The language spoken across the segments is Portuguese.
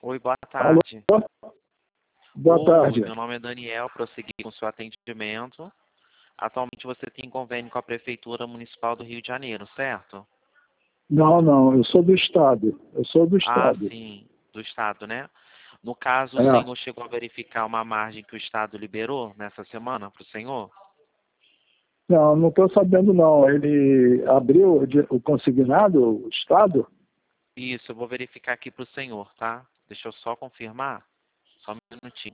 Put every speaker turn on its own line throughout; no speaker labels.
Oi, boa
Alô?
tarde.
Boa tarde.
Meu nome é Daniel, prossegui com seu atendimento. Atualmente você tem convênio com a Prefeitura Municipal do Rio de Janeiro, certo?
Não, eu sou do Estado. Eu sou do
Ah,
Estado.
sim, do Estado, né? No caso, o
É.
senhor chegou a verificar uma margem que o Estado liberou nessa semana para o senhor?
Não estou sabendo não. Ele abriu o consignado, o Estado?
Isso, eu vou verificar aqui para o senhor, tá? Deixa eu só confirmar. Só um minutinho.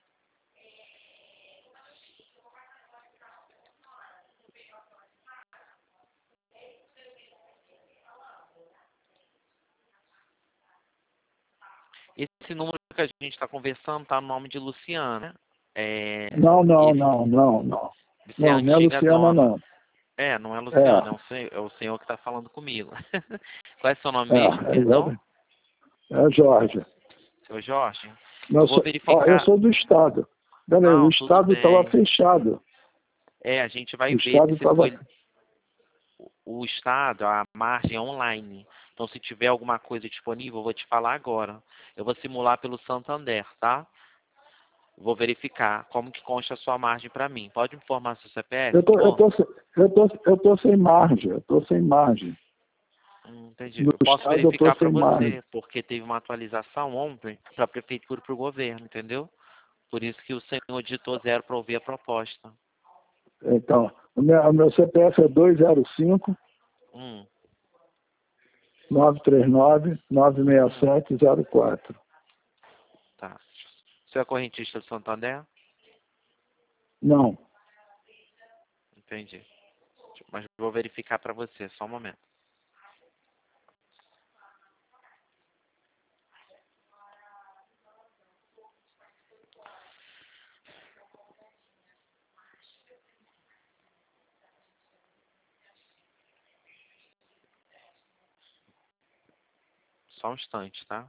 Esse número que a gente está conversando tá no nome de Luciana, né?
Não.
Esse, você é a
Não é
antiga
Luciana,
dona.
não.
Não é Luciano,
É,
é o senhor que está falando comigo. Qual é seu nome mesmo, perdão?
exatamente. É Jorge.
Seu Jorge? Eu
Não,
vou
eu
verificar.
sou do Estado. Peraí, o
Não, tudo
Estado estava
bem.
fechado.
A gente vai
O
ver
Estado
se
estava...
foi o Estado, a margem é online. Então, se tiver alguma coisa disponível, eu vou te falar agora. Eu vou simular pelo Santander, tá? Vou verificar como que consta a sua margem para mim. Pode informar seu CPF,
Eu
por
tô, eu
favor?
tô, eu tô sem margem. Eu tô sem margem.
Entendi.
No
Eu posso
Estado eu tô
verificar para
sem margem.
você, porque teve uma atualização ontem para a Prefeitura e para o governo, entendeu? Por isso que o senhor digitou 0 para ouvir a proposta.
Então, o meu CPF é 205
Hum,
939
hum,
96704.
tá. Você é correntista do Santander?
Não.
Entendi. Mas vou verificar para você, só um momento. Só um instante, tá?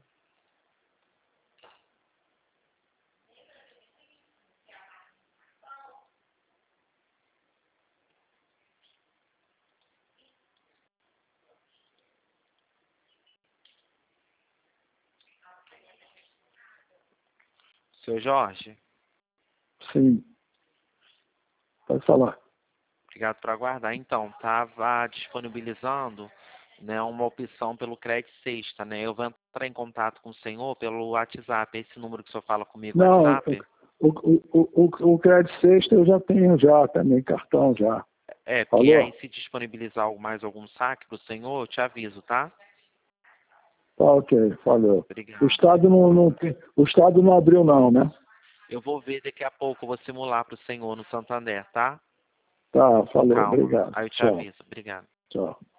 Seu Jorge,
Sim. Pode falar.
obrigado por aguardar. Então, estava disponibilizando, né, uma opção pelo crédito sexta, né? Eu vou entrar em contato com o senhor pelo WhatsApp. Esse número que o senhor fala comigo,
Não,
WhatsApp?
o crédito sexta eu já tenho já, também cartão já.
Porque aí
Falou?
se disponibilizar mais algum saque para o senhor, eu te aviso, tá?
Tá, ok, falou. O
Obrigado.
Estado o Estado não abriu não, né?
Eu vou ver daqui a pouco, eu vou simular para o senhor no Santander, tá?
Tá,
Com
falou,
calma.
obrigado.
Aí eu te
Tchau,
aviso. Obrigado.
tchau.